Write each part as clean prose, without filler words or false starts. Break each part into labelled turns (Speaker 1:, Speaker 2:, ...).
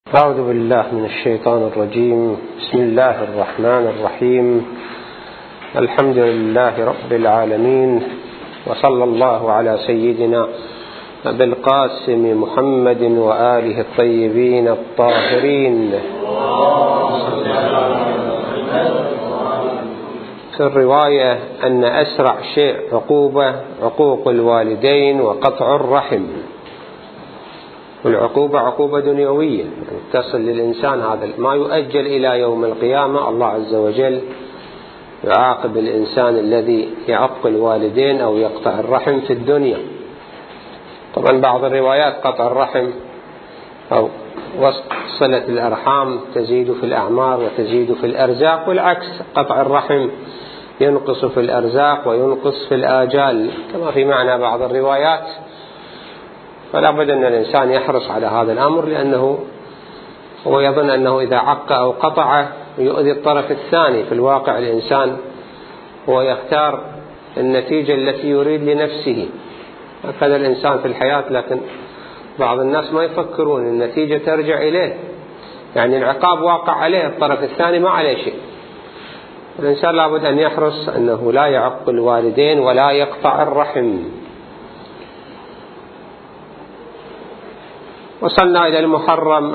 Speaker 1: أعوذ بالله من الشيطان الرجيم. بسم الله الرحمن الرحيم. الحمد لله رب العالمين، وصلى الله على سيدنا أبي القاسم محمد وآله الطيبين الطاهرين. في الرواية أن أسرع شيء عقوبة عقوق الوالدين وقطع الرحم. والعقوبة عقوبة دنيوية، يعني تصل للإنسان هذا ما يؤجل إلى يوم القيامة. الله عز وجل يعاقب الإنسان الذي يعق الوالدين أو يقطع الرحم في الدنيا. طبعا بعض الروايات قطع الرحم أو صلة الأرحام تزيد في الأعمار وتزيد في الأرزاق، والعكس قطع الرحم ينقص في الأرزاق وينقص في الآجال كما في معنى بعض الروايات. فلا بد أن الإنسان يحرص على هذا الأمر، لأنه هو يظن أنه إذا عق أو قطع يؤذي الطرف الثاني. في الواقع الإنسان هو يختار النتيجة التي يريد لنفسه. هكذا الإنسان في الحياة، لكن بعض الناس ما يفكرون النتيجة ترجع إليه، يعني العقاب واقع عليه، الطرف الثاني ما عليه شيء. الإنسان لا بد أن يحرص أنه لا يعق الوالدين ولا يقطع الرحم. وصلنا إلى المحرم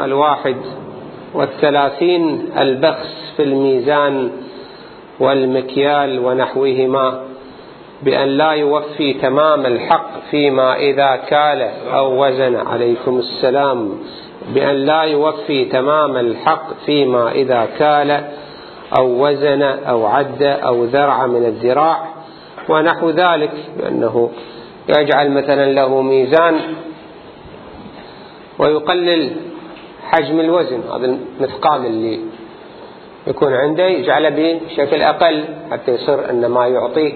Speaker 1: 31 البخس في الميزان والمكيال ونحوهما، بأن لا يوفي تمام الحق فيما إذا كال أو وزن. عليكم السلام. بأن لا يوفي تمام الحق فيما إذا كال أو وزن أو عد أو ذرع من الذراع ونحو ذلك، بأنه يجعل مثلا له ميزان ويقلل حجم الوزن، هذا المثقال اللي يكون عنده يجعله بشكل أقل حتى يصير أن ما يعطيه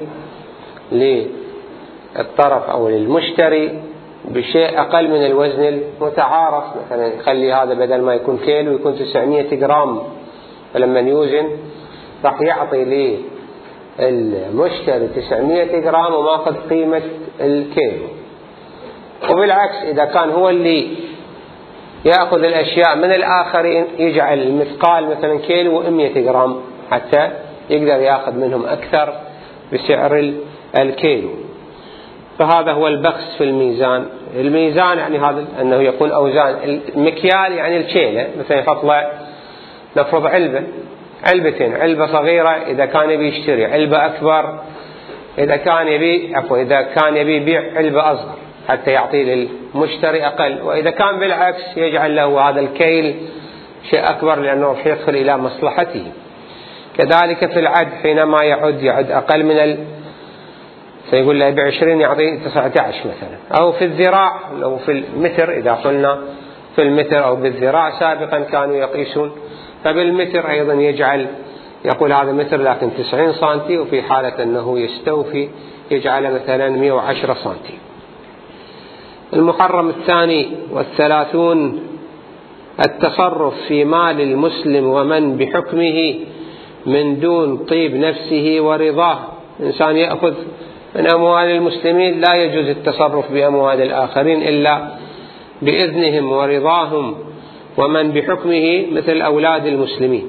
Speaker 1: للطرف أو للمشتري بشيء أقل من الوزن المتعارف. مثلا يخلي هذا بدل ما يكون كيلو يكون 900 جرام، فلما يوزن راح يعطي للمشتري 900 جرام وماخذ قيمة الكيلو. وبالعكس إذا كان هو اللي يأخذ الأشياء من الآخرين يجعل المثقال مثلا كيلو و100 جرام حتى يقدر يأخذ منهم أكثر بسعر الكيلو. فهذا هو البخس في الميزان. الميزان يعني هذا أنه يكون أوزان. المكيال يعني الكيلة، مثلا يفضل نفرض علبتين، علبة صغيرة إذا كان يبي يشتري، علبة أكبر إذا كان يبي يبيع علبة أصغر حتى يعطي للمشتري أقل. وإذا كان بالعكس يجعل له هذا الكيل شيء أكبر لأنه راح يدخل إلى مصلحته. كذلك في العد، حينما يعد أقل من سيقول له ب20 يعطي 19 مثلا. أو في الذراع، لو في المتر إذا قلنا في المتر أو بالذراع سابقا كانوا يقيسون، فبالمتر أيضا يقول هذا متر لكن 90 سنتي، وفي حالة أنه يستوفي يجعل مثلا 110 سنتي. المحرم 32 التصرف في مال المسلم ومن بحكمه من دون طيب نفسه ورضاه. إنسان يأخذ من أموال المسلمين لا يجوز التصرف بأموال الآخرين إلا بإذنهم ورضاهم. ومن بحكمه مثل أولاد المسلمين.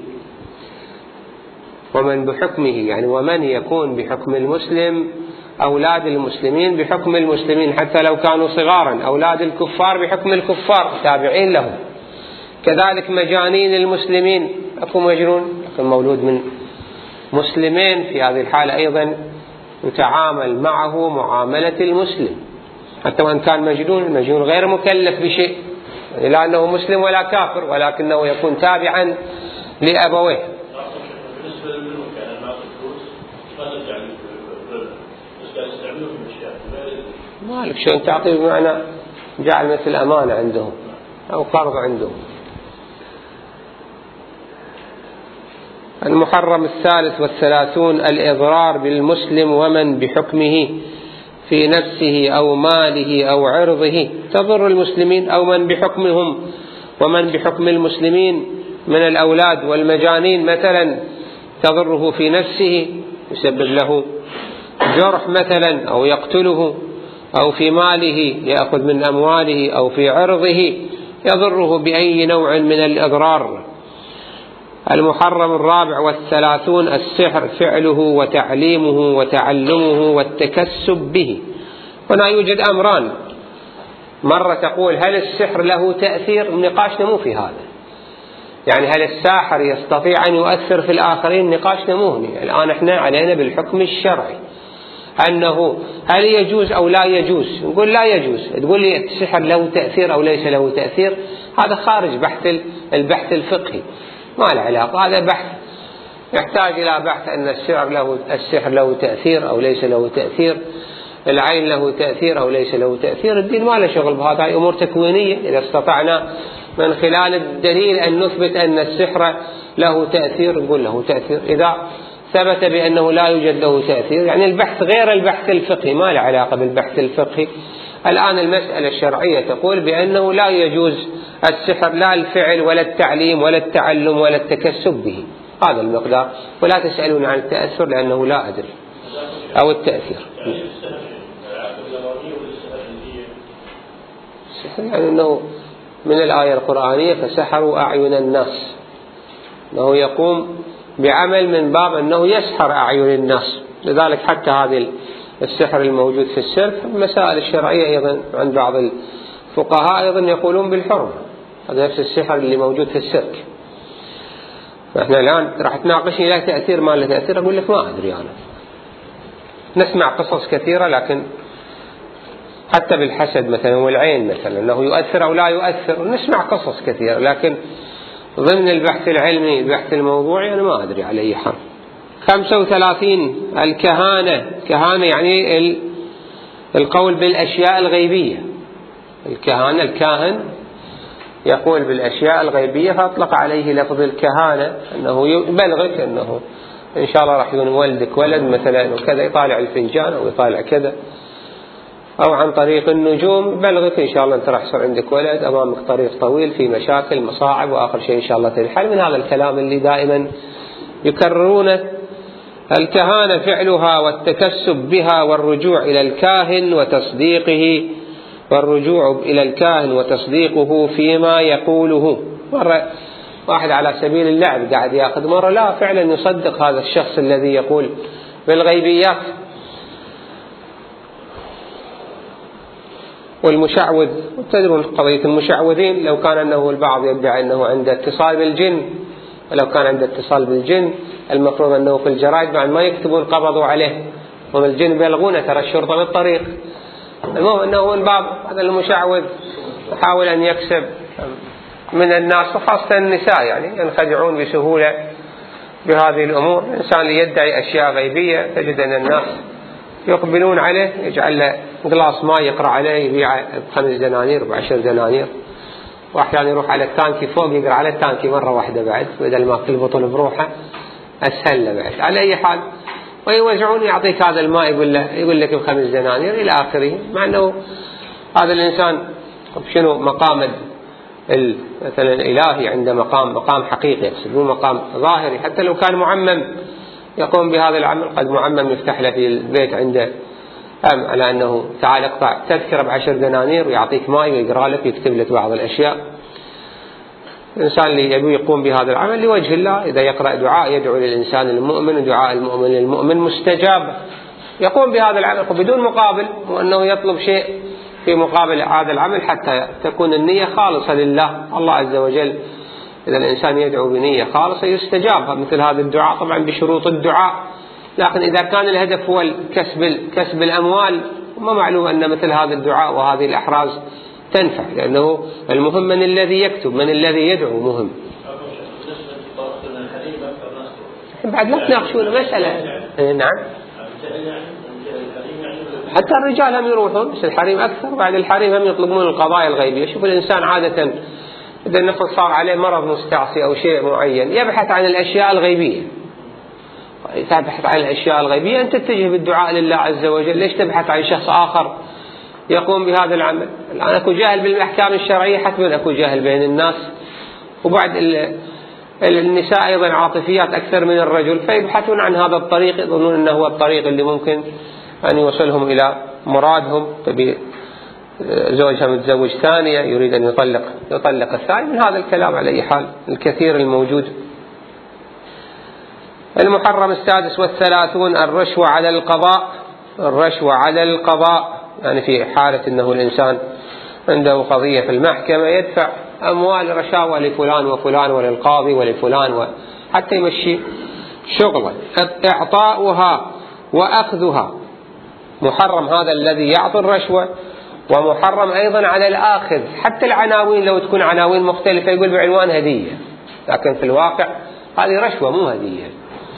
Speaker 1: ومن بحكمه يعني ومن يكون بحكم المسلم، أولاد المسلمين بحكم المسلمين حتى لو كانوا صغارا، أولاد الكفار بحكم الكفار تابعين لهم. كذلك مجانين المسلمين، أكو مجنون لكن مولود من مسلمين، في هذه الحالة أيضا يتعامل معه معاملة المسلم حتى وإن كان مجنون. المجنون غير مكلف بشيء، يعني لا أنه مسلم ولا كافر، ولكنه يكون تابعا لأبويه. مالك شو تعطيه بمعنى جعل مثل أمانة عندهم أو قرض عندهم. المحرم 33 الإضرار بالمسلم ومن بحكمه في نفسه أو ماله أو عرضه. تضر المسلمين أو من بحكمهم ومن بحكم المسلمين من الأولاد والمجانين مثلا، تضره في نفسه يسبب له جرح مثلا أو يقتله، أو في ماله يأخذ من أمواله، أو في عرضه يضره بأي نوع من الإضرار. المحرم 34 السحر فعله وتعليمه وتعلمه والتكسب به. هنا يوجد أمران، مرة تقول هل السحر له تأثير؟ نقاشنا مو في هذا، يعني هل الساحر يستطيع أن يؤثر في الآخرين؟ نقاشنا مو هنا. الآن احنا علينا بالحكم الشرعي أنه هل يجوز أو لا يجوز. نقول لا يجوز، تقول لي السحر له تأثير أو ليس له تأثير، هذا خارج البحث الفقهي، ما له علاقة. هذا بحث يحتاج إلى بحث أن السحر له تأثير أو ليس له تأثير، العين له تأثير أو ليس له تأثير. الدين ما له شغل بهذا، هاي أمور تكوينية. إذا استطعنا من خلال الدليل أن نثبت أن السحر له تأثير نقول له تأثير. إذا ثبت بأنه لا يوجد له تأثير، يعني البحث غير البحث الفقهي، ما له علاقة بالبحث الفقهي. الآن المسألة الشرعية تقول بأنه لا يجوز السحر، لا الفعل ولا التعليم ولا التعلم ولا التكسب به، هذا المقدار. ولا تسألون عن التأثر لأنه لا أدري، أو التأثير. السحر يعني أنه من الآية القرآنية فسحروا أعين الناس، أنه يقوم بعمل من باب أنه يسحر أعين الناس. لذلك حتى هذا السحر الموجود في السيرك، المسائل الشرعية أيضا عند بعض الفقهاء أيضا يقولون بالحرمة، هذا نفس السحر اللي موجود في السيرك. فإحنا الآن راح تناقشني له تأثير ما له تأثير، أقول لك ما أدري أنا. نسمع قصص كثيرة، لكن حتى بالحسد مثلا والعين مثلا أنه يؤثر أو لا يؤثر، نسمع قصص كثيرة، لكن ضمن البحث العلمي البحث الموضوعي أنا ما أدري على أي حال. 35 الكهانة. كهانة يعني القول بالأشياء الغيبية. الكهانة، الكاهن يقول بالأشياء الغيبية، فأطلق عليه لفظ الكهانة، أنه يبلغك أنه إن شاء الله راح يولدك ولد مثلا وكذا، يطالع الفنجان أو يطالع كذا، أو عن طريق النجوم يبلغك إن شاء الله أنت راح يصير عندك ولد، أمامك طريق طويل في مشاكل مصاعب وآخر شيء إن شاء الله تنحل. من هذا الكلام اللي دائما يكررونه. الكهانة فعلها والتكسب بها والرجوع إلى الكاهن وتصديقه فيما يقوله. مرة واحد على سبيل اللعب قاعد يأخذ، مرة لا فعلا يصدق هذا الشخص الذي يقول بالغيبيات. والمشعوذ، تدرون قضية المشعوذين، لو كان أنه البعض يدعي أنه عنده اتصال بالجن، ولو كان عنده اتصال بالجن المفروض أنه في الجرائد بعد ما يكتبون قبضوا عليه، ومن الجن بيلغونه، ترى الشرطة بالطريق. المهم أنه من باب هذا المشعوذ يحاول أن يكسب من الناس، وخاصة النساء يعني ينخدعون بسهولة بهذه الأمور. الإنسان اللي يدعي أشياء غيبية تجد أن الناس يقبلون عليه، يجعل له قلاص ماء يقرأ عليه يبيعه ب5 دنانير ب10 دنانير، وأحيانا يروح على التانكي فوق يقرأ على التانكي مرة واحدة بعد، بدل ما كل بطل بروحه أسهل له بعد. على أي حال ويوزعون، يعطيك هذا الماء يقول لك ب5 دنانير إلى آخره، مع أنه هذا الإنسان شنو مقام مثلا الإلهي، عنده مقام حقيقي، يقصد مو مقام ظاهري. حتى لو كان معمم يقوم بهذا العمل، قد معمم يفتح له في البيت عنده على أنه تعال اقطع تذكرة ب10 دنانير ويعطيك ماء ويقرأ لك ويكتب لك بعض الأشياء. الإنسان اللي يبي يقوم بهذا العمل لوجه الله، إذا يقرأ دعاء يدعو للإنسان المؤمن، ودعاء المؤمن للمؤمن مستجاب، يقوم بهذا العمل بدون مقابل، وأنه يطلب شيء في مقابل هذا العمل حتى تكون النية خالصة لله الله عز وجل. إذا الإنسان يدعو بنية خالصة يستجاب مثل هذا الدعاء، طبعا بشروط الدعاء. لكن إذا كان الهدف هو كسب الأموال، ما معلوم أن مثل هذا الدعاء وهذه الأحراز تنفع، لأنه المهم من الذي يكتب، من الذي يدعو مهم. بعد لا تناقشون مسألة. نعم، حتى الرجال هم يروحون، بس الحريم أكثر. بعد الحريم هم يطلبون القضايا الغيبية. شوف الإنسان عادة إذا نفس صار عليه مرض مستعصي أو شيء معين يبحث عن الأشياء الغيبية. تبحث عن الأشياء الغيبية أنت تتجه بالدعاء لله عز وجل، ليش تبحث عن شخص آخر يقوم بهذا العمل؟ الآن أكو جاهل بالأحكام الشرعية، حتما أكو جاهل بين الناس. وبعد النساء أيضا عاطفيات أكثر من الرجل، فيبحثون عن هذا الطريق، يظنون أنه هو الطريق اللي ممكن أن يوصلهم إلى مرادهم. تبي زوجها متزوج ثانية يريد أن يطلق الثاني، من هذا الكلام على أي حال الكثير الموجود. المحرم السادس والثلاثون الرشوة على القضاء. الرشوة على القضاء يعني في حالة أنه الإنسان عنده قضية في المحكمة يدفع أموال رشاوى لفلان وفلان وللقاضي ولفلان حتى يمشي شغله. إعطاؤها وأخذها محرم، هذا الذي يعطي الرشوة، ومحرم أيضا على الآخذ. حتى العناوين لو تكون عناوين مختلفة يقول بعنوان هدية، لكن في الواقع هذه رشوة مو هدية.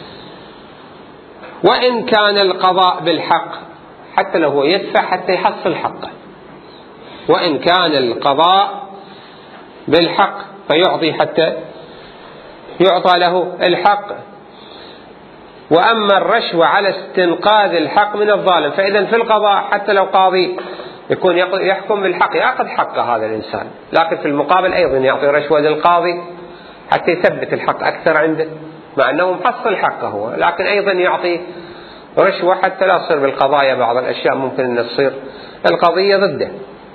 Speaker 1: وإن كان القضاء بالحق، حتى لو هو يدفع حتى يحصل حقه، وإن كان القضاء بالحق فيعطي حتى يعطى له الحق. وأما الرشوة على استنقاذ الحق من الظالم، فإذا في القضاء حتى لو قاضي يكون يحكم بالحق يأخذ حق هذا الإنسان، لكن في المقابل أيضا يعطي رشوة للقاضي حتى يثبت الحق أكثر عنده، مع أنه محصل حقه هو، لكن أيضا يعطي رشوة حتى لا تصير بالقضايا بعض الأشياء ممكن أن تصير القضية ضده.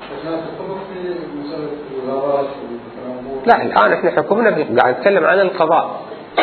Speaker 1: لا، الآن احنا حكمنا قاعد نتكلم عن القضاء.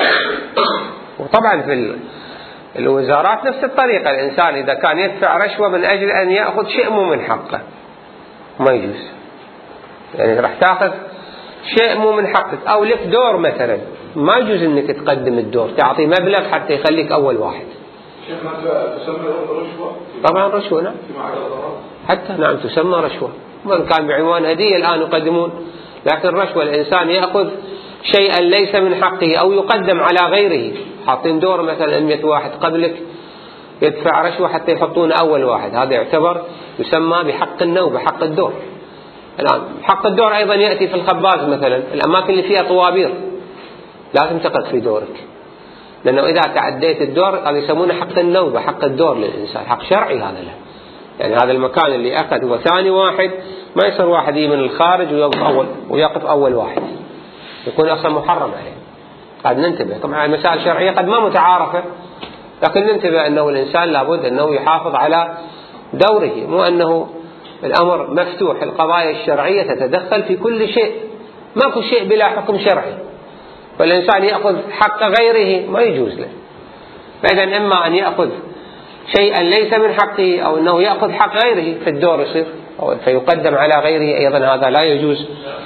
Speaker 1: وطبعا في الوزارات نفس الطريقة، الإنسان إذا كان يدفع رشوة من أجل أن يأخذ شيء مو من حقه ما يجوز. يعني راح تأخذ شيء مو من حقك، أو لك دور مثلا، ما يجوز أنك تقدم الدور، تعطي مبلغ حتى يخليك أول واحد.
Speaker 2: تسمى رشوة؟
Speaker 1: طبعا رشوة، نعم، حتى نعم تسمى رشوة. من كان بعنوان هدية الآن يقدمون، لكن رشوة الإنسان يأخذ شيئا ليس من حقه أو يقدم على غيره. حاطين دور مثلا 100 واحد قبلك يدفع رشوة حتى يحطون أول واحد، هذا يعتبر يسمى بحق النوبة، حق الدور. الآن حق الدور أيضا يأتي في الخباز مثلا، الأماكن اللي فيها طوابير لازم تقف في دورك، لأنه إذا تعديت الدور هذا يسمونه حق النوبة، حق الدور للإنسان، حق شرعي هذا له. يعني هذا المكان اللي أخذ هو ثاني واحد، ما يصير واحد يجي من الخارج ويقف أول واحد، يكون أصلا محرم عليه. قد ننتبه، طبعا المسائل الشرعية قد ما متعارفة، لكن ننتبه أنه الإنسان لابد أنه يحافظ على دوره، مو أنه الأمر مفتوح. القضايا الشرعية تتدخل في كل شيء، ما كل شيء بلا حكم شرعي، فالإنسان يأخذ حق غيره ما يجوز له. فإذا إما أن يأخذ شيئا ليس من حقه، أو أنه يأخذ حق غيره في الدور يصير أو فيقدم على غيره، أيضا هذا لا يجوز.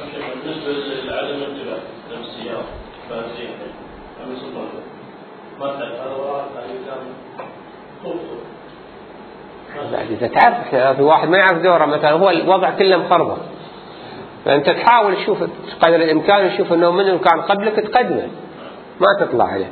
Speaker 1: بعد إذا تعرف في واحد ما يعرف دوره مثلا، هو الوضع كله مخربط، فأنت تحاول تشوف قدر الإمكان تشوف أنه من كان قبلك تقدمه، ما تطلع عليه.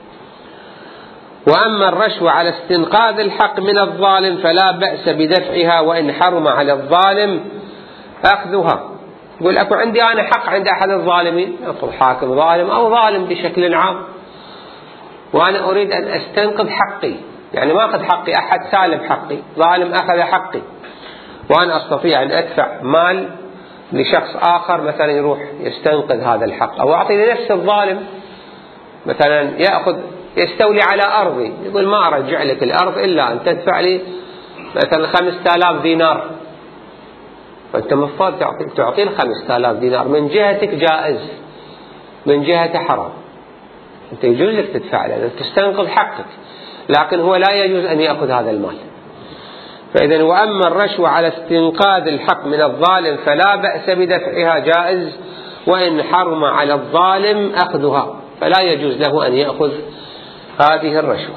Speaker 1: وأما الرشوة على استنقاذ الحق من الظالم فلا بأس بدفعها، وإن حرم على الظالم أخذها. يقول أكو عندي أنا حق عند أحد الظالمين، أقول حاكم ظالم أو ظالم بشكل عام، وأنا أريد أن أستنقذ حقي، يعني ما أخذ حقي، أحد سالب حقي، ظالم أخذ حقي، وأنا أستطيع أن أدفع مال لشخص آخر مثلا يروح يستنقذ هذا الحق، أو أعطي لنفس الظالم مثلا يستولي على أرضي، يقول ما أرجع لك الأرض إلا أن تدفع لي مثلا 5000 دينار، فأنت مفروض تعطي 5000 دينار، من جهتك جائز، من جهته حرام، أنت يجوز لك تدفع لأنك تستنقذ حقك، لكن هو لا يجوز أن يأخذ هذا المال. فإذا وأما الرشوة على استنقاذ الحق من الظالم فلا بأس بدفعها جائز، وإن حرم على الظالم أخذها فلا يجوز له أن يأخذ هذه الرشوة.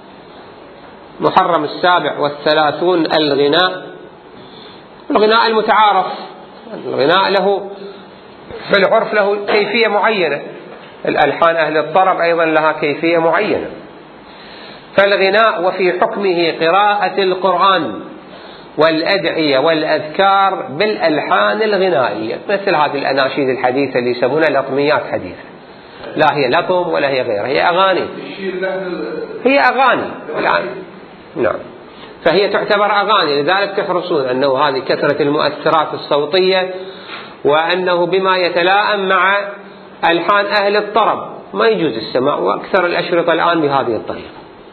Speaker 1: محرم السابع والثلاثون الغناء. الغناء المتعارف، الغناء له في العرف له كيفية معينة، الألحان أهل الطرب أيضا لها كيفية معينة. فالغناء وفي حكمه قراءة القرآن والأدعية والأذكار بالألحان الغنائية، مثل هذه الأناشيد الحديثة اللي يسمونها لطميات حديثة، لا هي لطم ولا هي غيرها، هي أغاني، هي أغاني الآن، نعم، فهي تعتبر أغاني، لذلك تحرصون أنه هذه كثرة المؤثرات الصوتية، وأنه بما يتلائم مع ألحان أهل الطرب ما يجوز السماع، وأكثر الأشرطة الآن بهذه الطريقة.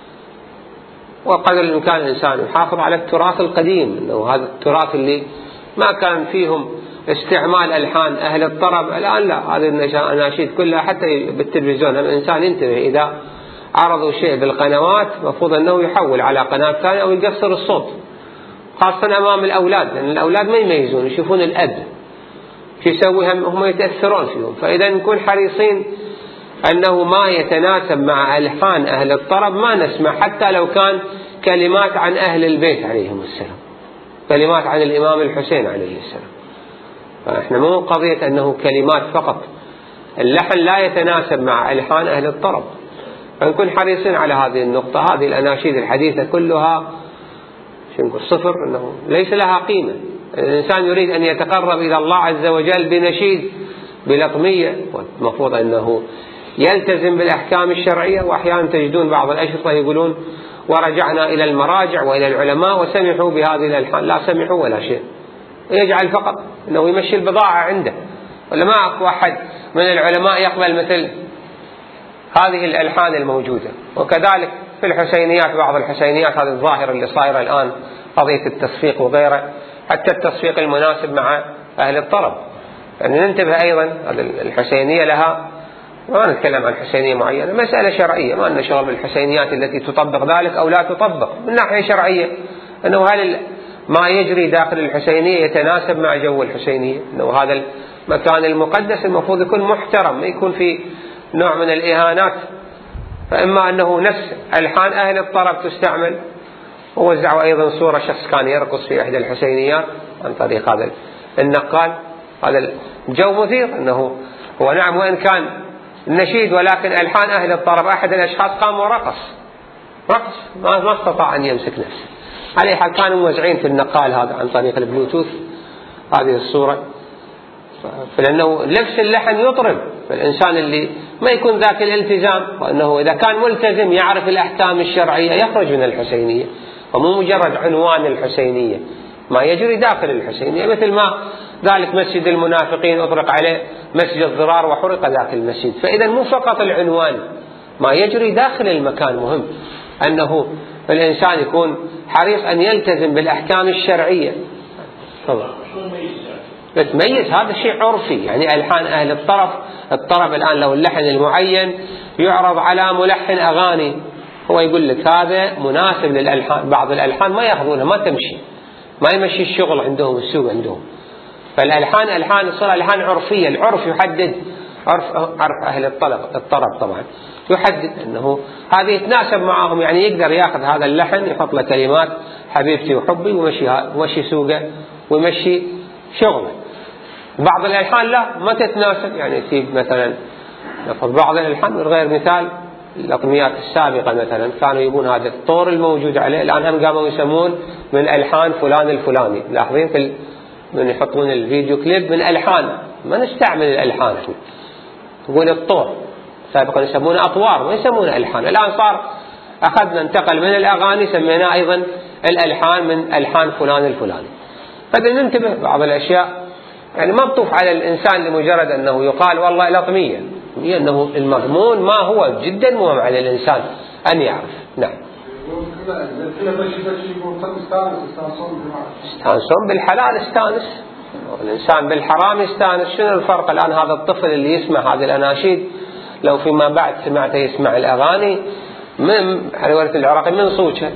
Speaker 1: وقدر الإمكان الإنسان يحافظ على التراث القديم، أنه هذا التراث اللي ما كان فيهم استعمال ألحان أهل الطرب. الآن لا، هذه الأناشيد كلها حتى بالتلفزيون الإنسان ينتبه إذا عرضوا شيء بالقنوات مفروض أنه يحول على قناة ثانية أو يقصر الصوت، خاصة أمام الأولاد، لأن الأولاد ما يميزون، يشوفون الأب شو يسوي هم يتأثرون فيهم. فإذا نكون حريصين أنه ما يتناسب مع ألحان أهل الطرب ما نسمع، حتى لو كان كلمات عن أهل البيت عليهم السلام، كلمات عن الإمام الحسين عليه السلام. فإحنا مو قضية أنه كلمات فقط، اللحن لا يتناسب مع ألحان أهل الطرب، فنكون حريصين على هذه النقطة. هذه الأناشيد الحديثة كلها صفر، أنه ليس لها قيمة. الإنسان يريد أن يتقرب إلى الله عز وجل بنشيد بلطمية، المفروض أنه يلتزم بالأحكام الشرعية. وأحيانا تجدون بعض الأشرطة يقولون ورجعنا إلى المراجع وإلى العلماء وسمحوا بهذه الألحان. لا سمحوا ولا شيء، يجعل فقط أنه يمشي البضاعة عنده، ولا ما أكو أحد من العلماء يقبل مثل هذه الألحان الموجودة. وكذلك في الحسينيات، بعض الحسينيات هذه الظاهرة اللي صايرة الآن، قضية التصفيق وغيره، حتى التصفيق المناسب مع أهل الطرب. يعني ننتبه أيضا، الحسينية لها، ما نتكلم عن حسينية معينة، مسألة شرعية، ما لنا شغل بالحسينيات التي تطبق ذلك أو لا تطبق من ناحية شرعية، أنه هل ما يجري داخل الحسينية يتناسب مع جو الحسينية، أنه هذا المكان المقدس المفروض يكون محترم، ما يكون في نوع من الإهانات. فإما أنه نفس ألحان أهل الطرب تستعمل. ووزعوا أيضا صورة شخص كان يرقص في إحدى الحسينيات عن طريق هذا النقال. هذا الجو مثير، أنه هو نعم وإن كان النشيد، ولكن ألحان أهل الطرب أحد الأشخاص قام ورقص ما استطاع أن يمسك نفسه. عليه حال كانوا موزعين في النقال هذا عن طريق البلوتوث هذه الصورة، فلأنه نفس اللحن يطرب. فالإنسان اللي ما يكون ذاك الالتزام، وأنه إذا كان ملتزم يعرف الأحكام الشرعية يخرج من الحسينية، ومو مجرد عنوان الحسينية، ما يجري داخل الحسينية. مثل ما ذلك مسجد المنافقين أطلق عليه مسجد ضرار وحرق ذاك المسجد. فإذا مو فقط العنوان، ما يجري داخل المكان مهم، أنه الإنسان يكون حريص أن يلتزم بالأحكام الشرعية. تميز هذا شيء عرفي، يعني ألحان أهل الطرب الآن لو اللحن المعين يعرض على ملحن أغاني، هو يقول لك هذا مناسب للألحان. بعض الألحان ما يأخذونها، ما تمشي، ما يمشي الشغل عندهم، السوق عندهم. فالألحان ألحان صار ألحان عرفية، العرف يحدد، عرف أهل الطرب طبعا يحدد أنه هذه يتناسب معهم، يعني يقدر يأخذ هذا اللحن يحط له كلمات حبيبتي وحبي ومشي سوقه ويمشي شغله. بعض الألحان لا ما تتناسب، يعني تجيب مثلا بعض الألحان من غير مثال الأطميات السابقة مثلا كانوا يبون هذا الطور الموجود عليه، الآن هم قاموا يسمون من ألحان فلان الفلاني. لاحظين في من يحطون الفيديو كليب من ألحان، ما نستعمل الألحان، نقول الطور، سابقا يسمونه أطوار ما يسمونه ألحان. الآن صار أخذنا انتقل من الأغاني سميناه أيضا الألحان من ألحان فلان الفلاني. فإذا ننتبه بعض الأشياء، يعني ما بطوف على الإنسان لمجرد أنه يقال والله لطمية، أنه المضمون ما هو جدا مهم على الإنسان أن يعرف. نعم. يستانسون بالحلال استانس، الإنسان بالحرام يستانس. شنو الفرق الآن؟ هذا الطفل اللي يسمع هذه الأناشيد لو فيما بعد سمعته يسمع الأغاني من حلوة العراقي من صوتها،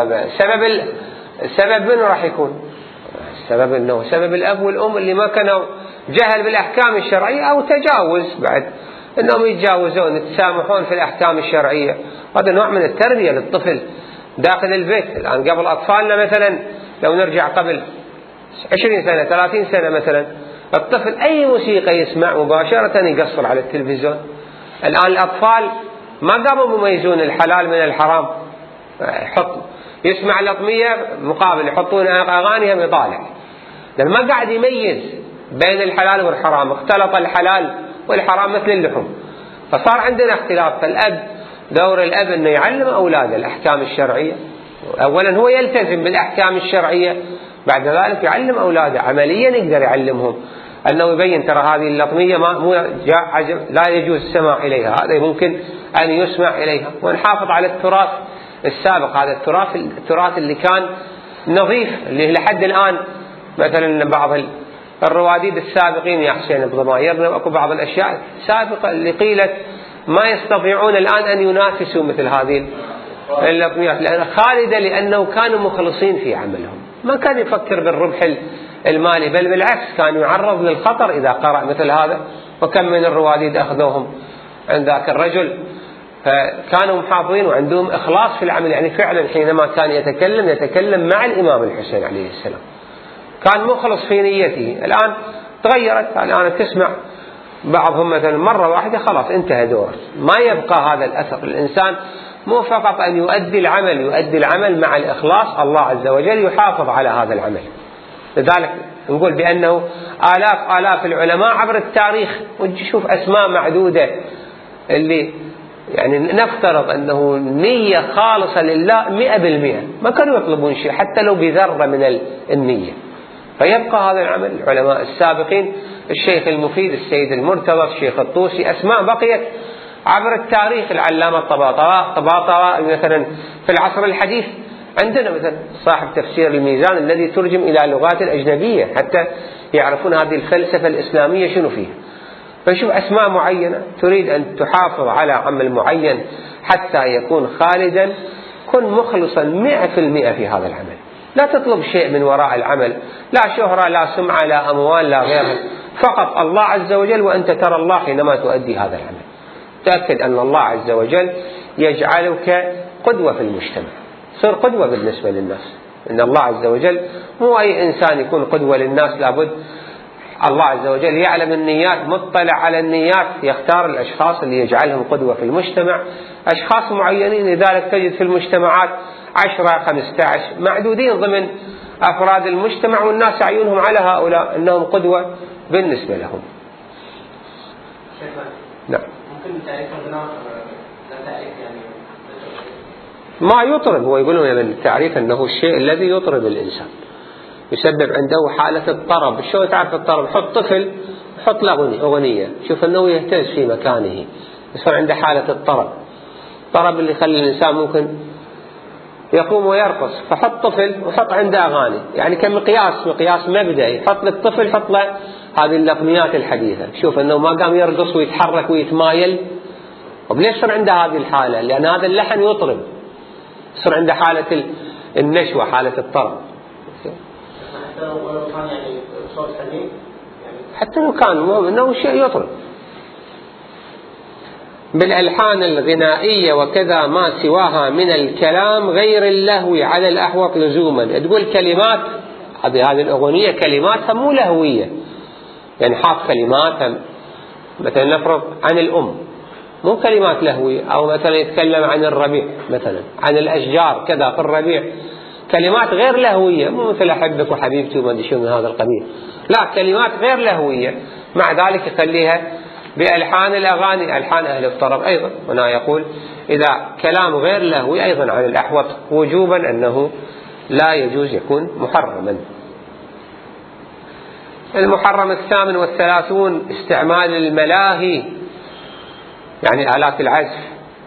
Speaker 1: السبب منه راح يكون السبب أنه سبب الأب والأم اللي ما كانوا جهل بالأحكام الشرعية أو تجاوز، بعد أنهم يتجاوزون يتسامحون في الأحكام الشرعية. هذا نوع من التربية للطفل داخل البيت. الآن قبل أطفالنا مثلا لو نرجع قبل 20 سنة 30 سنة مثلا، الطفل أي موسيقى يسمع مباشرة يقصر على التلفزيون. الآن الأطفال ما قاموا مميزون الحلال من الحرام، يسمع لطمية مقابل يحطون أغانيهم يطالع، لأن ما قاعد يميز بين الحلال والحرام، اختلط الحلال والحرام مثل اللحوم، فصار عندنا اختلاف. فالأب دور الأب أنه يعلم أولاده الأحكام الشرعية، أولا هو يلتزم بالأحكام الشرعية، بعد ذلك يعلم أولاده عمليا، يقدر يعلمهم أنه يبين ترى هذه اللطمية لا يجوز السماع إليها، هذا ممكن أن يسمع إليها. ونحافظ على التراث السابق، هذا التراث اللي كان نظيف، اللي لحد الآن مثلا بعض الرواديد السابقين يا حسين الضمايرنا، واكو بعض الاشياء السابقه اللي قيلت ما يستطيعون الان ان ينافسوا مثل هذه اللقميات، لأنها خالدة لأنه كانوا مخلصين في عملهم، ما كان يفكر بالربح المالي، بل بالعكس كان يعرض للخطر إذا قرأ مثل هذا. وكم من الرواديد أخذوهم عند ذاك الرجل فكانوا محافظين وعندهم إخلاص في العمل، يعني فعلا حينما كان يتكلم مع الإمام الحسين عليه السلام، كان مخلص في نيته. الآن تغيرت، الآن تسمع بعضهم مثلا مرة واحدة خلاص انتهى دوره، ما يبقى هذا الأثر. الإنسان مو فقط أن يؤدي العمل مع الإخلاص، الله عز وجل يحافظ على هذا العمل. لذلك نقول بأنه آلاف العلماء عبر التاريخ، ونشوف أسماء معدودة اللي يعني نفترض أنه نية خالصة لله 100%، ما كانوا يطلبون شيء حتى لو بذرة من النية، فيبقى هذا العمل. العلماء السابقين الشيخ المفيد، السيد المرتضى، الشيخ الطوسي، أسماء بقيت عبر التاريخ. العلامة طباطباء مثلا في العصر الحديث عندنا مثلا صاحب تفسير الميزان الذي ترجم إلى لغات الأجنبية حتى يعرفون هذه الفلسفة الإسلامية شنو فيها. فنشوف أسماء معينة تريد أن تحافظ على عمل معين حتى يكون خالدا، كن مخلصا 100% في هذا العمل، لا تطلب شيء من وراء العمل، لا شهرة لا سمعة لا أموال لا غيرها، فقط الله عز وجل، وأنت ترى الله حينما تؤدي هذا العمل. تأكد أن الله عز وجل يجعلك قدوة في المجتمع، صير قدوة بالنسبة للناس. إن الله عز وجل مو أي إنسان يكون قدوة للناس، لابد الله عز وجل يعلم النيات، مطلع على النيات، يختار الأشخاص اللي يجعلهم قدوة في المجتمع، أشخاص معينين. لذلك تجد في المجتمعات 10-15 معدودين ضمن أفراد المجتمع، والناس عيونهم على هؤلاء أنهم قدوة بالنسبة لهم. نعم. ما يطرب، هو يقولون من التعريف أنه الشيء الذي يطرب الإنسان، يسبب عنده حالة الطرب. شو تعرف الطرب؟ حط طفل حط له أغنية، شوف أنه يهتز في مكانه، يصير عنده حالة الطرب اللي يخلي الإنسان ممكن يقوم ويرقص. فحط طفل وحط عنده أغاني، يعني مقياس مبدئي، حط للطفل حط له هذه اللقميات الحديثة، شوف أنه ما قام يرقص ويتحرك ويتمايل. وليش يصير عنده هذه الحالة؟ لأن هذا اللحن يطرب، يصير عنده حالة النشوة، حالة الطرب. حتى لو كان انه شيء يطرب. بالألحان الغنائية وكذا ما سواها من الكلام غير اللهو على الأحوط لزوما. تقول كلمات هذه الأغنية كلماتها مو لهوية، يعني حاط كلماتها مثلا نفرض عن الأم، مو كلمات لهوية، أو مثلا يتكلم عن الربيع مثلا، عن الأشجار كذا في الربيع، كلمات غير لهوية، مو مثل أحبك وحبيبتي وما أدري شو من هذا القبيل، لا كلمات غير لهوية. مع ذلك يخليها بألحان الأغاني، ألحان أهل الطرب أيضا. هنا يقول إذا كلام غير لهوي أيضا على الأحوط وجوبا أنه لا يجوز، يكون محرما. المحرم 38 استعمال الملاهي، يعني آلات العزف،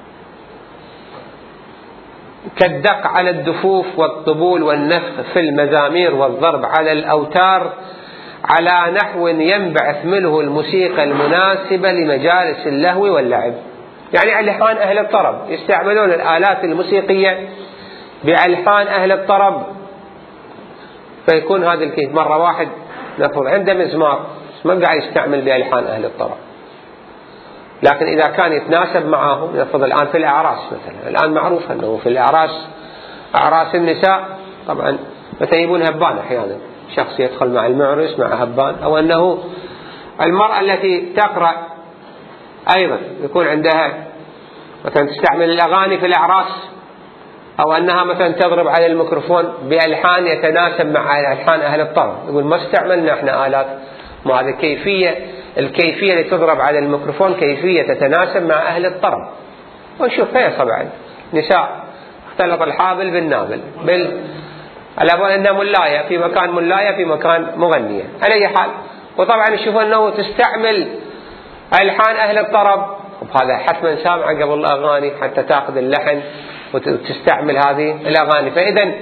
Speaker 1: كالدق على الدفوف والطبول والنفخ في المزامير والضرب على الأوتار على نحو ينبعث منه الموسيقى المناسبة لمجالس اللهو واللعب. يعني ألحان أهل الطرب، يستعملون الآلات الموسيقية بألحان أهل الطرب، فيكون هذا الكيف. مرة واحد نفرض عنده مزمار ما قاعد يستعمل بألحان أهل الطرب، لكن إذا كان يتناسب معه، نفرض الآن في الأعراس مثلا، الآن معروف أنه في الأعراس، أعراس النساء طبعا مثلا يبون هبان، أحيانا شخص يدخل مع المعرس مع هبان، أو أنه المرأة التي تقرأ أيضا يكون عندها مثلا تستعمل الأغاني في الأعراس، أو أنها مثلا تضرب على الميكروفون بألحان يتناسب مع ألحان أهل الطرب. يقول ما استعملنا احنا آلات، ما هذا الكيفية اللي تضرب على الميكروفون كيفية تتناسب مع أهل الطرب. ونشوف فيها طبعا نساء اختلط الحابل بالنابل، الأبوان أنها ملاية في مكان، ملاية في مكان مغنية، على أي حال. وطبعا نشوف أنه تستعمل ألحان أهل الطرب، وهذا حتما سامعة قبل الأغاني حتى تأخذ اللحن وتستعمل هذه الأغاني. فإذا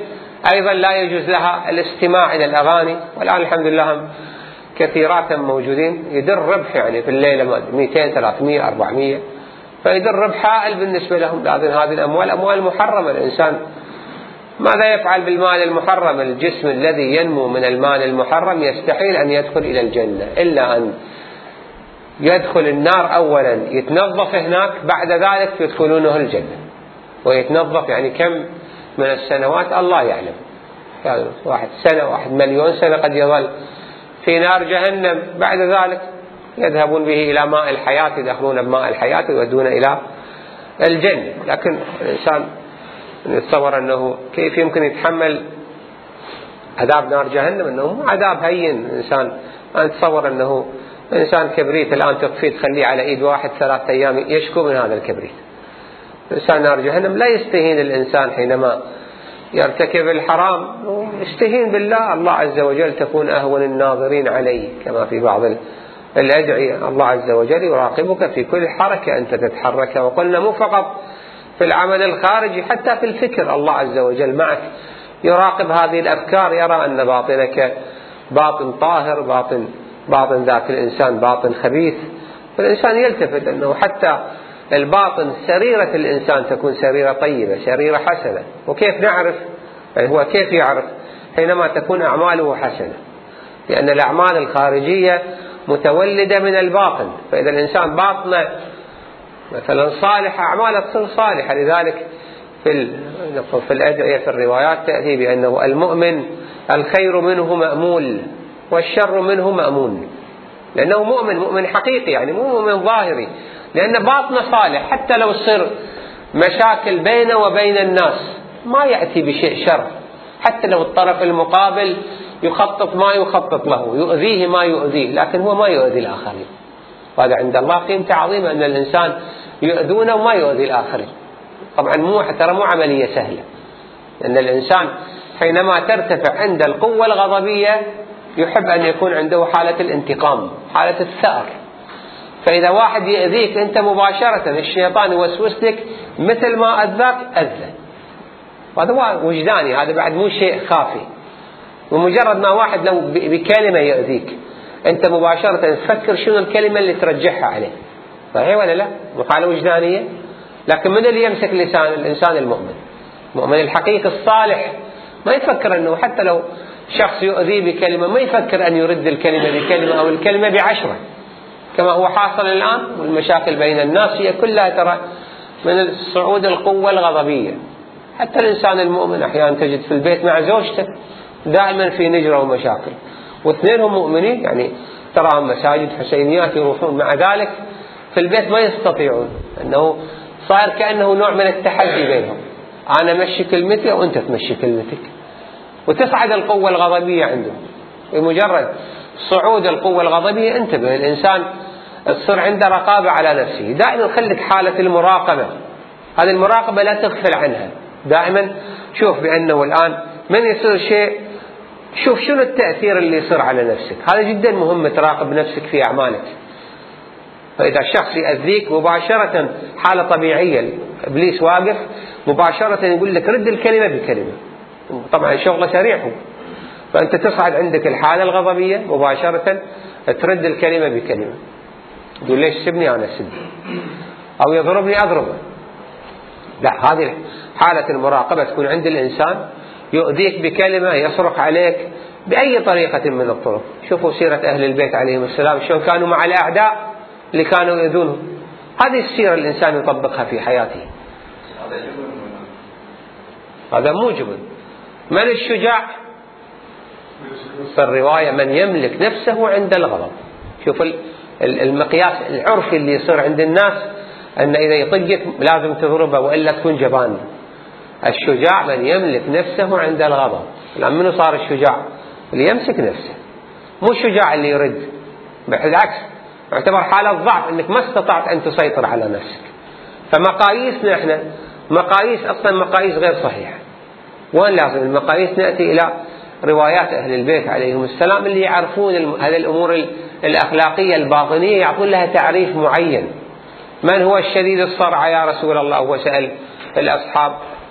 Speaker 1: أيضا لا يجوز لها الاستماع إلى الأغاني، والآن الحمد لله كثيرات موجودين يدر ربح يعني في الليلة 200 300 400، فيدر ربح هائل بالنسبة لهم. لكن هذه الأموال أموال محرمة. الإنسان ماذا يفعل بالمال المحرم؟ الجسم الذي ينمو من المال المحرم يستحيل أن يدخل إلى الجنة إلا أن يدخل النار أولا يتنظف هناك، بعد ذلك يدخلونه الجنة. ويتنظف يعني كم من السنوات الله يعلم، يعني 1 سنة 1 مليون سنة قد يظل في نار جهنم، بعد ذلك يذهبون به إلى ماء الحياة، يدخلون بماء الحياة ويودون إلى الجنة. لكن الإنسان يتصور أنه كيف يمكن يتحمل عذاب نار جهنم؟ أنه مو عذاب هين. الإنسان أنا أتصور أنه إنسان كبريت الآن تطفيه تخليه على إيد واحد 3 أيام يشكو من هذا الكبريت. إنسان نار جهنم لا يستهين الإنسان حينما يرتكب الحرام، يستهين بالله. الله عز وجل تكون أهون الناظرين عليه، كما في بعض الأدعية الله عز وجل يراقبك في كل حركة أنت تتحرك. وقلنا مو فقط في العمل الخارجي، حتى في الفكر الله عز وجل معك يراقب هذه الأفكار، يرى أن باطنك باطن طاهر، باطن ذاك الإنسان باطن خبيث. فالإنسان يلتفت أنه حتى الباطن سريرة الإنسان تكون سريرة طيبة، سريرة حسنة. وكيف نعرف؟ يعني هو كيف يعرف؟ حينما تكون أعماله حسنة، لأن الأعمال الخارجية متولدة من الباطن. فإذا الإنسان باطنه مثلا صالحة أعماله تصير صالحة. لذلك في الأدعية في الروايات تأتي بأنه المؤمن الخير منه مأمول والشر منه مأمون، لأنه مؤمن حقيقي، يعني مو مؤمن ظاهري، لأن باطنه صالح. حتى لو يصير مشاكل بينه وبين الناس ما يأتي بشيء شر، حتى لو الطرف المقابل يخطط ما يخطط له، يؤذيه ما يؤذيه، لكن هو ما يؤذي الآخرين. وهذا عند الله قيمة عظيمة، أن الإنسان يؤذونه وما يؤذي الآخرين. طبعا ترى مو عملية سهلة، لأن الإنسان حينما ترتفع عند القوة الغضبية يحب أن يكون عنده حالة الانتقام، حالة الثأر. فإذا واحد يؤذيك أنت مباشرة الشيطان يوسوس لك مثل ما أذاك أذى، وهذا وجداني، هذا بعد مو شيء خافي. ومجرد ما واحد لو بكلمة يؤذيك أنت مباشرة تفكر شنو الكلمة اللي ترجحها عليه، صحيح ولا لا؟ محالة وجدانية. لكن من اللي يمسك لسان الإنسان؟ المؤمن الحقيقي الصالح ما يفكر أنه حتى لو شخص يؤذيه بكلمة ما يفكر أن يرد الكلمة بكلمة أو الكلمة ب10، كما هو حاصل الآن. والمشاكل بين الناس هي كلها ترى من صعود القوة الغضبية. حتى الإنسان المؤمن أحيانا تجد في البيت مع زوجته دائما في نجرة ومشاكل، واثنينهم مؤمنين، يعني تراهم مساجد حسينيات يروحون، مع ذلك في البيت ما يستطيعون، أنه صار كأنه نوع من التحدي بينهم، أنا أمشي كلمتي وأنت تمشي كلمتك، وتصعد القوة الغضبية عندهم. بمجرد صعود القوة الغضبية انتبه، الإنسان تصير عنده رقابة على نفسه. دائما خليك حالة المراقبة، هذه المراقبة لا تغفل عنها. دائما شوف بأنه الآن من يصير شيء شوف شنو التأثير اللي يصير على نفسك. هذا جدا مهم، تراقب نفسك في أعمالك. فإذا الشخص يأذيك مباشرة حالة طبيعية، إبليس واقف مباشرة يقول لك رد الكلمة بكلمة، طبعا شغله سريع، فأنت تصعد عندك الحالة الغضبية مباشرة ترد الكلمة بكلمة. يقول ليش سبني أنا سبني، أو يضربني أضربه. لا، هذه حالة المراقبة تكون عند الإنسان. يؤذيك بكلمة، يصرخ عليك بأي طريقة من الطرق. شوفوا سيرة أهل البيت عليهم السلام شلون كانوا مع الأعداء اللي كانوا يؤذونهم. هذه السيرة الإنسان يطبقها في حياته. هذا مو جبن. من الشجاع؟ في الرواية من يملك نفسه عند الغضب. شوف المقياس العرفي اللي يصير عند الناس، أن إذا يطقك لازم تضربه وإلا تكون جبان. الشجاع من يملك نفسه عند الغضب. الآن منو صار الشجاع؟ اللي يمسك نفسه، مو الشجاع اللي يرد، بالعكس يعتبر حالة ضعف أنك ما استطعت أن تسيطر على نفسك. فمقاييسنا إحنا مقاييس أصلا مقاييس غير صحيحة. وين لازم المقاييس نأتي إلى روايات أهل البيت عليهم السلام اللي يعرفون هذه الأمور الأخلاقية الباطنية، يعطون لها تعريف معين. من هو الشديد الصرع يا رسول الله؟ هو سأل الأصحاب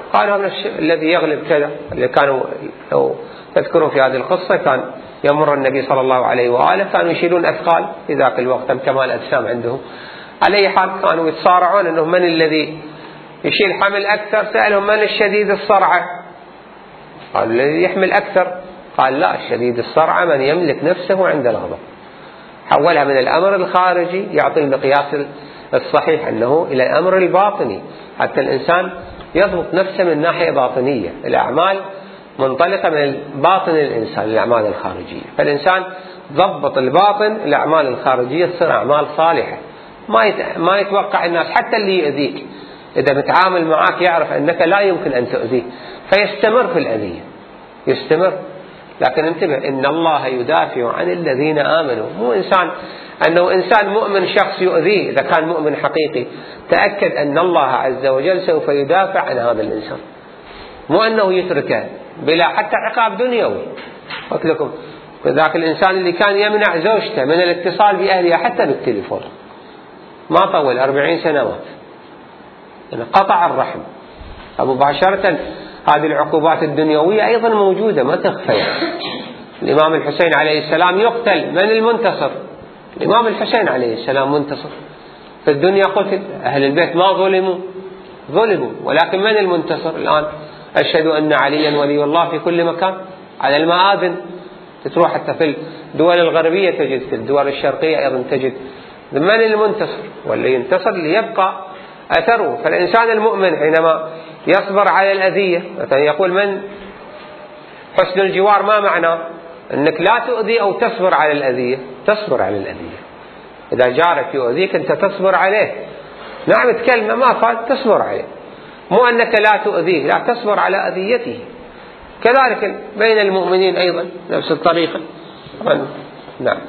Speaker 1: قالوا هذا الذي يغلب كذا. اللي كانوا لو تذكرون في هذه القصة كان يمر النبي صلى الله عليه وآله كانوا يشيلون أثقال في ذاك الوقت كمال أجسام عندهم. على أي حال كانوا يتصارعون أنه من الذي يشيل حمل أكثر. سألهم من الشديد الصرعة؟ قال الذي يحمل أكثر. قال لا، الشديد الصرعة من يملك نفسه عند الغضب. حولها من الأمر الخارجي يعطي المقياس الصحيح أنه إلى الأمر الباطني، حتى الإنسان يضبط نفسه من ناحية باطنية. الأعمال منطلقة من باطن الإنسان، الأعمال الخارجية. فالإنسان ضبط الباطن، الأعمال الخارجية تصير أعمال صالحة. ما يتوقع الناس حتى اللي يؤذيك إذا بتعامل معك يعرف أنك لا يمكن أن تؤذيه فيستمر في الأذية، يستمر. لكن انتبه، إن الله يدافع عن الذين آمنوا. مو أنه إنسان مؤمن شخص يؤذيه. إذا كان مؤمن حقيقي تأكد أن الله عز وجل سوف يدافع عن هذا الإنسان، مو أنه يتركه بلا حتى عقاب دنيوي. قلت لكم ذاك الإنسان اللي كان يمنع زوجته من الاتصال بأهلها حتى بالتليفون، ما طول 40 سنوات، يعني قطع الرحم. مباشرة هذه العقوبات الدنيوية أيضا موجودة ما تخفى. الإمام الحسين عليه السلام يقتل، من المنتصر؟ الإمام الحسين عليه السلام منتصر. في الدنيا قتل، أهل البيت ما ظلموا، ولكن من المنتصر الآن؟ أشهد أن عليا ولي الله في كل مكان، على المآذن تروح حتى في الدول الغربية تجد، في الدول الشرقية أيضا تجد. من المنتصر؟ واللي ينتصر ليبقى أثره. فالإنسان المؤمن حينما يصبر على الأذية، مثلا يقول من حسن الجوار ما معناه؟ أنك لا تؤذي أو تصبر على الأذية. تصبر على الأذية. إذا جارك يؤذيك أنت تصبر عليه، نعم تكلمه ما فات تصبر عليه، مو أنك لا تؤذيه، لا تصبر على أذيته. كذلك بين المؤمنين أيضا نفس الطريقة. نعم.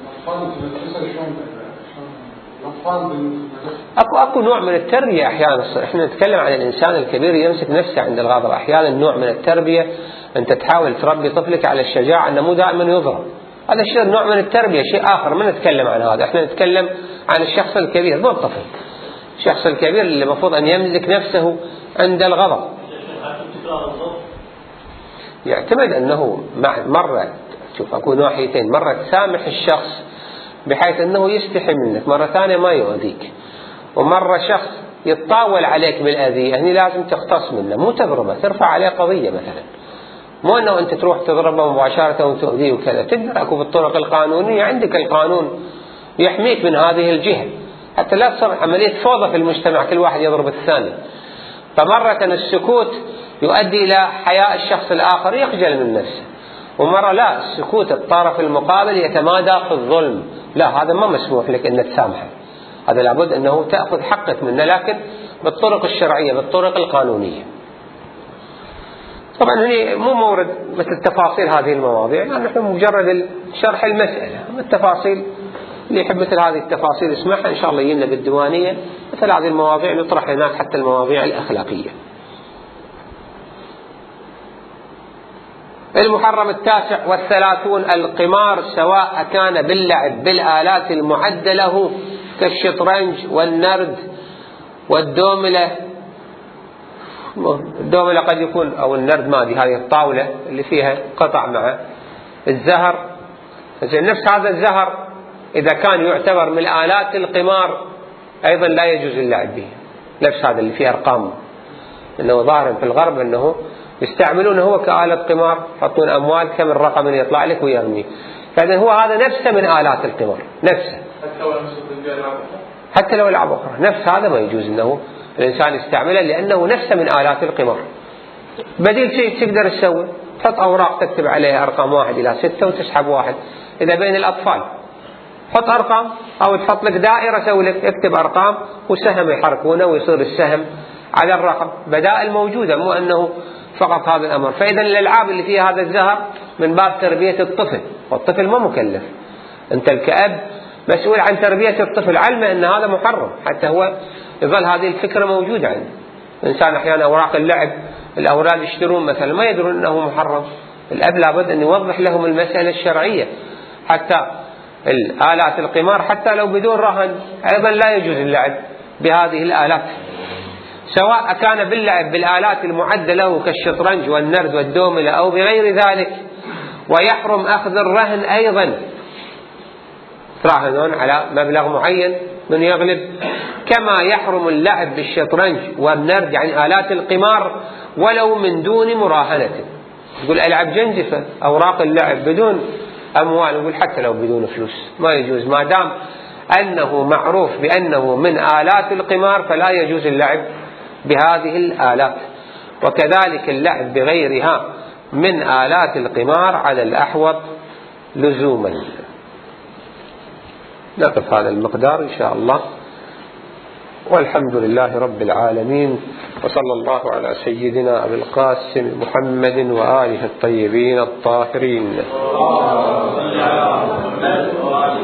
Speaker 1: أكو نوع من التربية أحيانا. إحنا نتكلم عن الإنسان الكبير يمسك نفسه عند الغضب. أحيانا نوع من التربية أنت تحاول تربي طفلك على الشجاعة، أنه مو دائما يضرب. هذا شيء نوع من التربية، شيء آخر. ما نتكلم عن هذا، إحنا نتكلم عن الشخص الكبير مو الطفل. الشخص الكبير اللي المفروض أن يملك نفسه عند الغضب. يعتمد أنه مرة شوف أكو ناحيتين، مرة تسامح الشخص بحيث أنه يستحي منك، مرة ثانية ما يؤذيك، ومرة شخص يتطاول عليك بالأذية، يعني لازم تختص منه، مو تضربه ترفع عليه قضية مثلا. مو أنه أنت تروح تضربه مباشرة وتؤذيه وكذا. تقدر أكو بالطرق القانونية، عندك القانون يحميك من هذه الجهة حتى لا تصير عملية فوضى في المجتمع كل واحد يضرب الثاني. فمرة السكوت يؤدي إلى حياء الشخص الآخر يخجل من نفسه، ومرة لا، السكوت الطرف المقابل يتمادى في الظلم. لا، هذا ما مسموح لك أن تسامحه، هذا لابد أنه تأخذ حقك منه، لكن بالطرق الشرعية بالطرق القانونية. طبعا هنا مو مورد مثل تفاصيل هذه المواضيع، يعني نحن مجرد شرح المسألة. التفاصيل اللي يحب مثل هذه التفاصيل اسمعها إن شاء الله يجينا بالديوانية مثل هذه المواضيع، نطرح هناك حتى المواضيع الأخلاقية. المحرم 39 القمار، سواء كان باللعب بالآلات المعدة له كالشطرنج والنرد والدوملة. الدوملة قد يكون، أو النرد ما أدري، هذه الطاولة اللي فيها قطع مع الزهر. نفس هذا الزهر إذا كان يعتبر من آلات القمار أيضا لا يجوز اللعب به. نفس هذا اللي فيه أرقام، إنه ظاهر في الغرب أنه يستعملونه هو كآلة قمار، يحطون أموال كم الرقم اللي يطلع لك ويرميه. فإذا هو هذا نفسه من آلات القمار، نفسه حتى لو لعب أخرى، نفس هذا ما يجوز أنه الإنسان يستعمله، لأنه نفسه من آلات القمار. بديل شيء تقدر تسوي، تحط أوراق تكتب عليها أرقام 1 إلى 6 وتسحب 1. إذا بين الأطفال حط أرقام، أو تحط لك دائرة سوي لك اكتب أرقام وسهم يحركونه ويصير السهم على الرقم. بدائل موجودة، مو أنه فقط هذا الأمر. فإذا الألعاب اللي فيها هذا الزهر من باب تربية الطفل، والطفل ما مكلف، أنت الكأب مسؤول عن تربية الطفل، علمه أن هذا محرم حتى هو يظل هذه الفكرة موجودة عنده. الإنسان أحيانا أوراق اللعب الأولاد يشترون مثلا ما يدرون أنه محرم. الأب لابد أن يوضح لهم المسألة الشرعية. حتى الآلات القمار حتى لو بدون رهن أيضا لا يجوز اللعب بهذه الآلات، سواء كان باللعب بالآلات المعدة له كالشطرنج والنرد والدوملة أو بغير ذلك. ويحرم أخذ الرهن أيضا، تراهنون على مبلغ معين من يغلب، كما يحرم اللعب بالشطرنج والنرد يعني آلات القمار ولو من دون مراهنة. يقول ألعب جنجفة أوراق اللعب بدون أموال، يقول حتى لو بدون فلوس ما يجوز، ما دام أنه معروف بأنه من آلات القمار فلا يجوز اللعب بهذه الآلات. وكذلك اللعب بغيرها من آلات القمار على الأحوط لزوما. نقف هذا المقدار إن شاء الله، والحمد لله رب العالمين، وصلى الله على سيدنا أبي القاسم محمد وآله الطيبين الطاهرين.